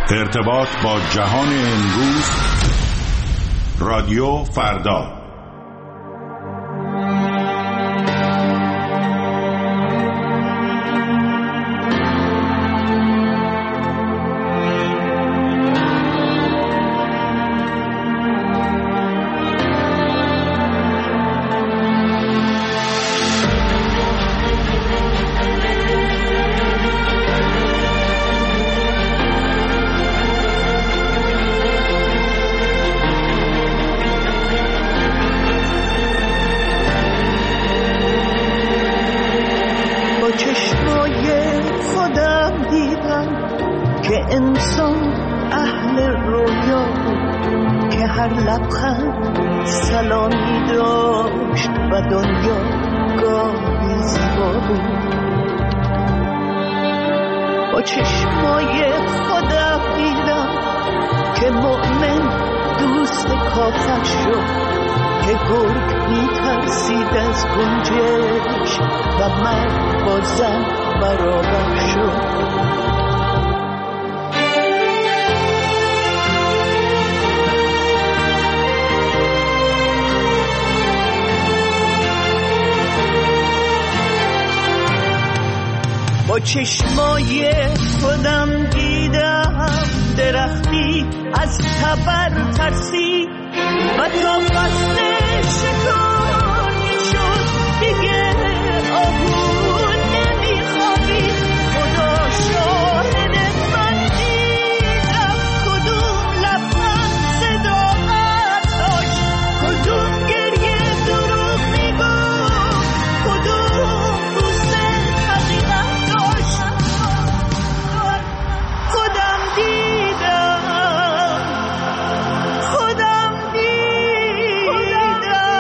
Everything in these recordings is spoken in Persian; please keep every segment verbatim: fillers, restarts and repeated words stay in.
ارتباط با جهان امروز، رادیو فردا. چشمای خودم دیدم درختی از تبر ترسی و تا فصل شکار میشد دیگه آبون نمیخوابی. خدا شاهد من دیدم کدوم لبخند صداقت داشت، کدوم گریه دروغ میگفت، کدوم بوسه حقیقت داشت. خودم دیدم خودم دیدم.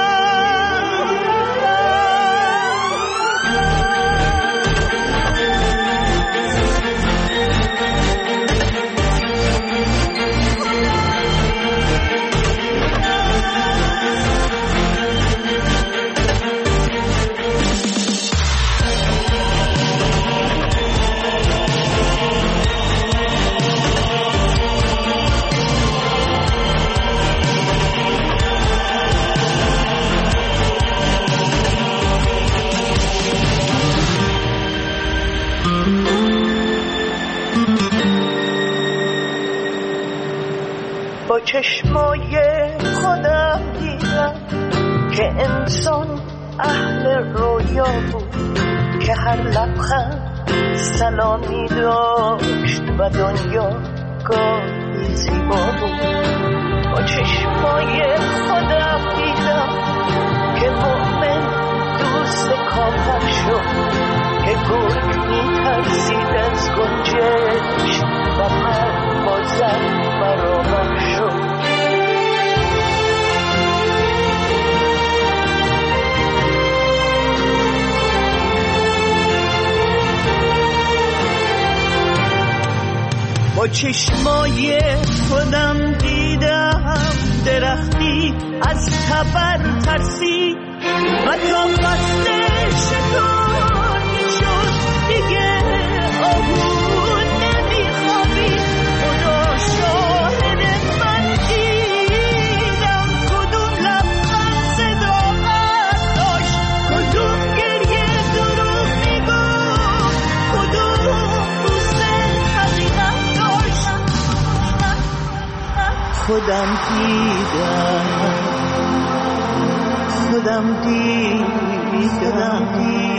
با چشمای خودم دیدم که انسان اهل رویا بود، که هر لبخند سلامی داشت و دنیا گاهی زیبا بود. با چشمای خودم دیدم که مؤمن دوست کافر شد، که گرگ میترسید از گنجشک و من با زن برابر شد. با چشمای خودم دیدم درختی از تبر ترسی و تا فصل شکار میشد دیگه آبون نمیخوابی. خدا شاهد من دیدم کدوم لبخند صداقت داشت، کدوم گریه دروغ میگفت، کدوم بوسه حقیقت داشت. خودم دیدم خودم دیدم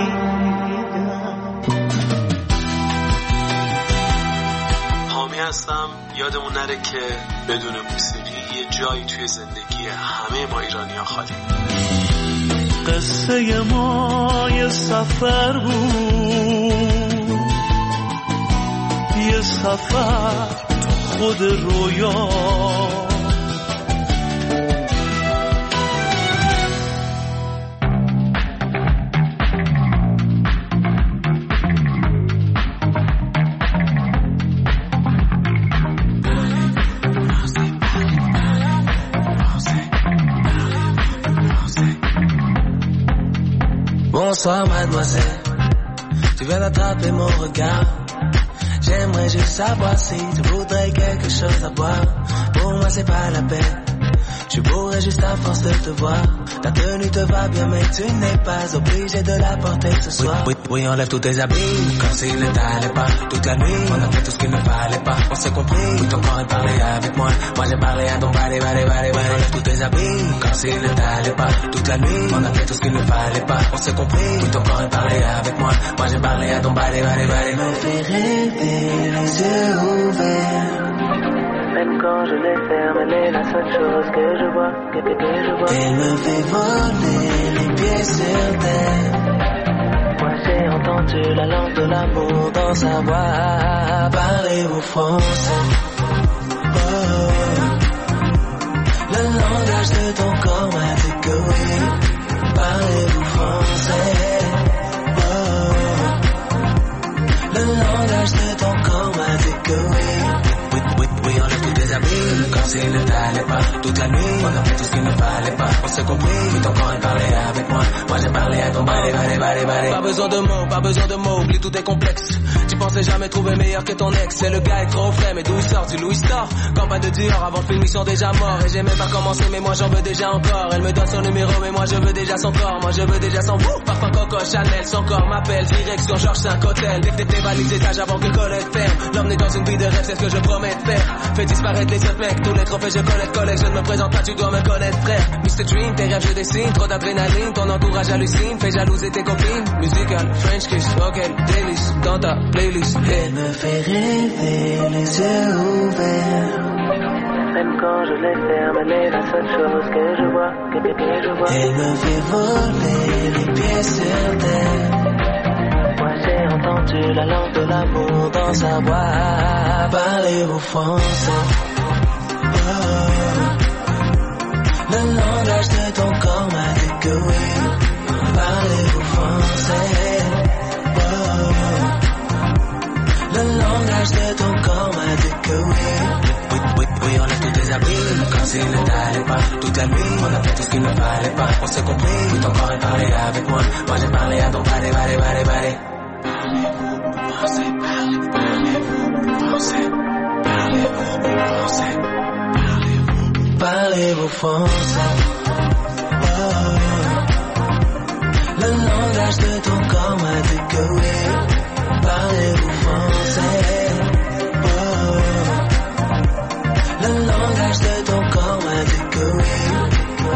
حامی هستم. یادمون نره که بدون موسیقی یه جایی توی زندگی همه ما ایرانی‌ها خالی. قصه ما یه سفر بود، یه سفر خود رویا. Bonsoir mademoiselle, tu viens d'attraper mon regard. J'aimerais juste savoir si tu voudrais quelque chose à boire. Pour moi c'est pas la peine, je bourrais juste à force de te voir. Ta tenue te va bien mais tu n'es pas obligé de la porter ce soir. Oui, oui, oui, enlève tous tes habits, comme s'il ne t'allait pas. Toute la nuit, on a fait tout ce qu'il ne fallait pas. On s'est compris, oui, ton corps est parlé avec moi. Moi j'ai parlé à ton body, body, body, body. Enlève tous tes habits, comme s'il ne t'allait pas. Toute la nuit, on a fait tout ce qu'il ne fallait pas. On s'est compris, oui, ton corps est parlé avec moi. Moi j'ai parlé à ton body, body, body. Me fait rêver, les yeux ouverts. Même quand je les ferme, elle est la seule chose que je vois, que, que, que je vois. Elle me fait voler les pieds sur terre. Moi j'ai entendu la langue de l'amour dans sa voix. Parlez-vous français? Oh. Le langage de ton corps m'a dit que oui. Parlez-vous français? Oh. Le langage de ton corps m'a dit que oui. Oui, oui, oui, enlève tous tes habits, comme s'il ne t'allait pas. Toute la nuit, on a fait tout ce qu'il ne fallait pas. On s'est compris, oui, ton corps est parlé avec moi. Moi j'ai parlé à ton body, body, body, body. Pas besoin de mots, pas besoin de mots, oublie tout est complexe. Tu pensais jamais trouver meilleur que ton ex. C'est le gars est trop frais, mais d'où il sort? Du Louis Store. Campagne de Dior, avant le film ils sont déjà morts. Et j'ai même pas commencé, mais moi j'en veux déjà encore. Elle me donne son numéro, mais moi je veux déjà son corps. Moi je veux déjà son bout. Parfum Coco, Chanel, son corps m'appelle. Direction Georges cinq Hôtel. Dès que t'es valises étages avant que Colette ferme. L'emmener dans une vie de rêve, c'est ce que je promets de faire. Fais disparaître les autres mecs, tous les trophées je collecte, collecte. Je ne me présente pas, tu dois me connaître frère. mister Dream, tes rêves je dessine. Trop d'adrénaline, ton entourage hallucine. Fais jalouser tes copines. Musical, French kiss, ok, délice. Dans ta playlist, yeah. Elle me fait rêver, les yeux ouverts. Même quand je les ferme, elle est la seule chose que je vois, que, que, que je vois. Elle me fait voler les pieds sur terre. Moi j'ai entendu la langue de l'amour dans sa voix. Parlez-vous français? Oh. Le langage de ton corps m'a dit que oui. Parlez-vous français? Oh. Le langage de ton corps m'a dit que oui. Oui, oui, oui, enlève tous tes habits, comme s'il ne t'allait pas. Toute la nuit, on a fait tout ce qu'il ne fallait pas. On s'est compris, oui, ton corps est parlé avec moi. Moi j'ai parlé à ton body, body, body, body. Parlez-vous français? Parlez-vous français? Parlez-vous français? Parlez-vous? Parlez-vous français? Oh. Le langage de ton corps m'a dit que oui. Parlez-vous français? Oh. Le langage de ton corps m'a dit que oui.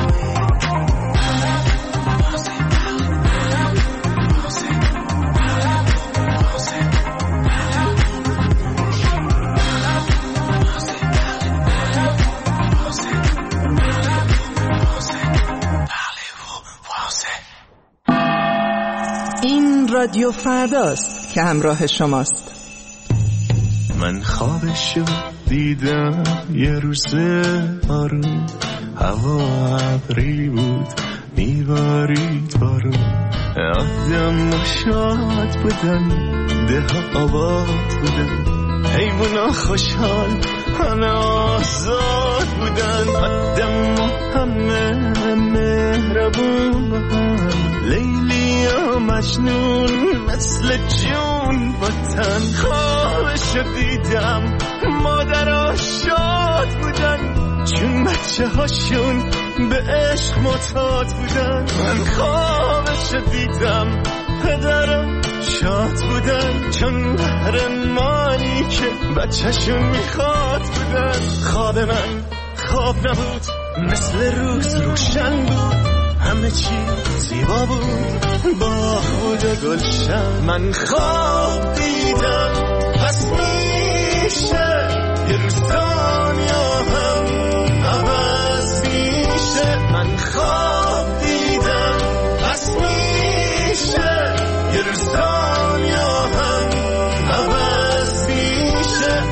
این رادیو فرداست که همراه شماست. من خوابشو دیدم یه روز آروم، هوا ابری بود میبارید بارون، آدم شاد بودن، ده ها آباد بودن، حیونا خوشحال همه آزاد بودن، آدم همه مهربون بودن، لیلی و مجنون مثل جون بودن. خوابشو دیدم مادرها شاد بودن چون بچه هاشون به عشق معتاد بودن. من خوابشو دیدم پدرم شاد بودن چون قهرمانی که بچهشون میخواد بودن. خواب من خواب نبود مثل روز روشن بود، همه چی زیبا بود با خود گلشن. من خواب دیدم پس میشه یه روز دنیا هم عوض میشه. من خواب دیدم پس میشه یه روز دنیا هم عوض میشه.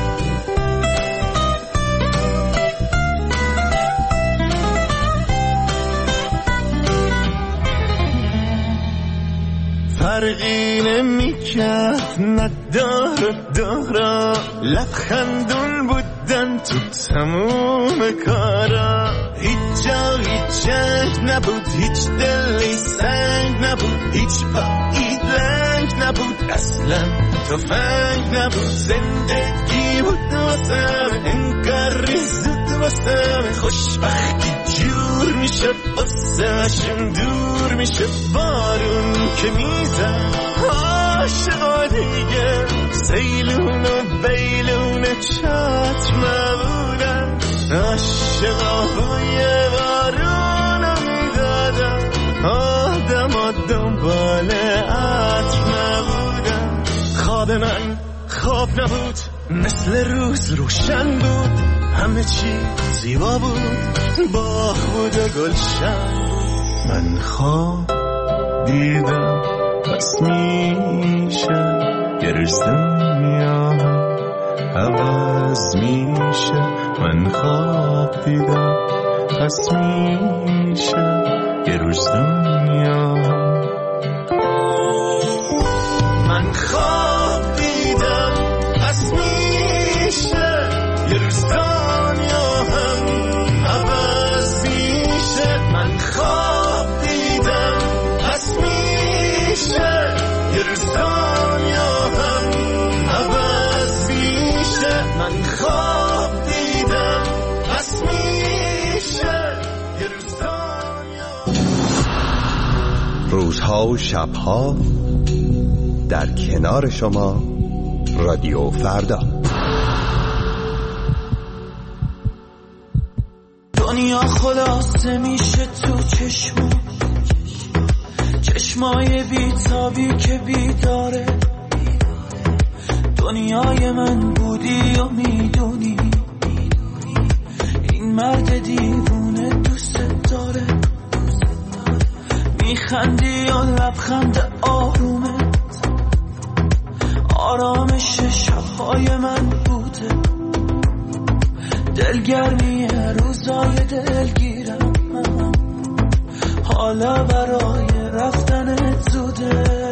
فرقی نمیکرد نداره دارا، لبخندون بودن تو تموم کارا. هیچ جا هیچ جنگ نبود، هیچ دلی سنگ نبود، هیچ پایید لنگ نبود اصلا. تفنگ نبود زندگی بود واسم انقدر ریزود واسم خوشبختی جور میشه واسهشون دور میشه بارون که میزن عاشقا دیگه سیلون و بیلون چتر نبودن عاشقا بوی بارون میدادن آدم ها دنبال عطر نبودن خواب من خواب نبود مثل روز روشن بود همه چی زیبا بود باغ بود و گلشن من خواب دیدم پس میشه یه روز دنیا عوض میشه من خواب دیدم پس میشه یه روز دنیا من خواب دیدم پس میشه یه روز دنیا هم عوض میشه من خواب دیدم پس میشه یه روز دنیا هم عوض میشه من خواب دیدم پس میشه یه روز دنیا روزها و شبها در کنار شما رادیو فردا دنیا خلاصه میشه تو چشما چشمای بیتابی که بیداره دنیای من بودی و میدونی این مرد دیوونه دوست داره میخندی و لبخند آرومت آرامش شبهای من بوده دلگرمی روزای دلگیرم حالا برای رفتنت زوده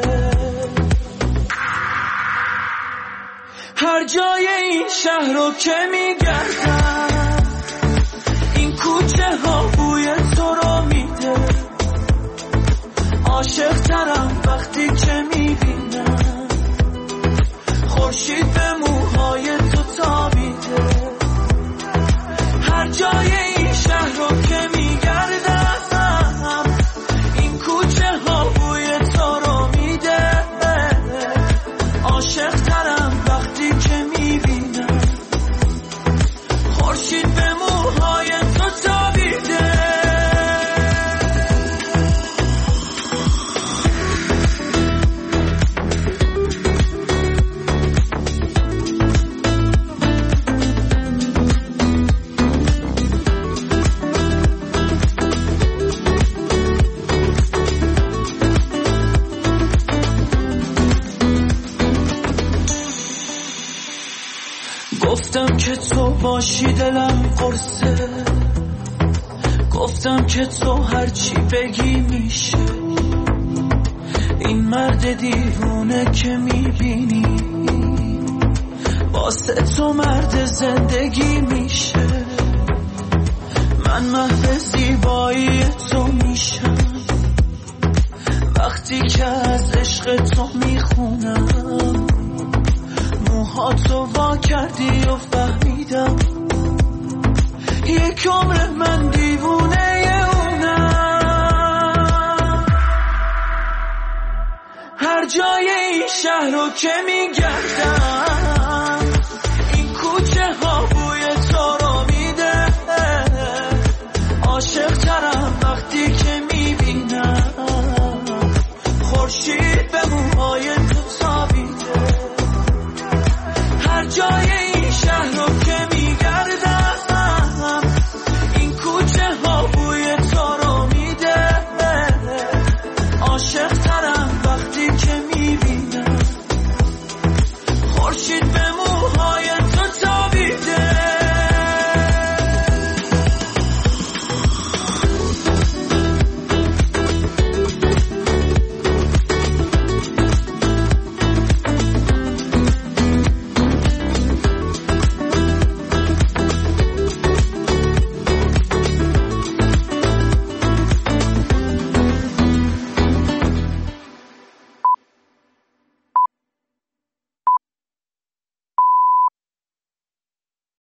هر جای این شهر رو که میگردم این کوچه ها بوی تو رو میده عاشق ترم وقتی که میبینم خورشید به موهای تو تابیده هر جای این شهر رو که میگردم این کوچه ها بوی تو رو میده عاشق ترم وقتی که میبینم خورشید به موهای تو تابیده گفتم که تو باشی دلم قرصه گفتم که تو هرچی بگی میشه این مرد دیوونه که میبینی واسه تو مرد زندگی میشه من محو زیبایی تو میشم وقتی که از عشق تو میخونم موهاتو وا کردی و فهمیدم یک عمر من دیوونه اونم هر جای این شهر رو که میگردم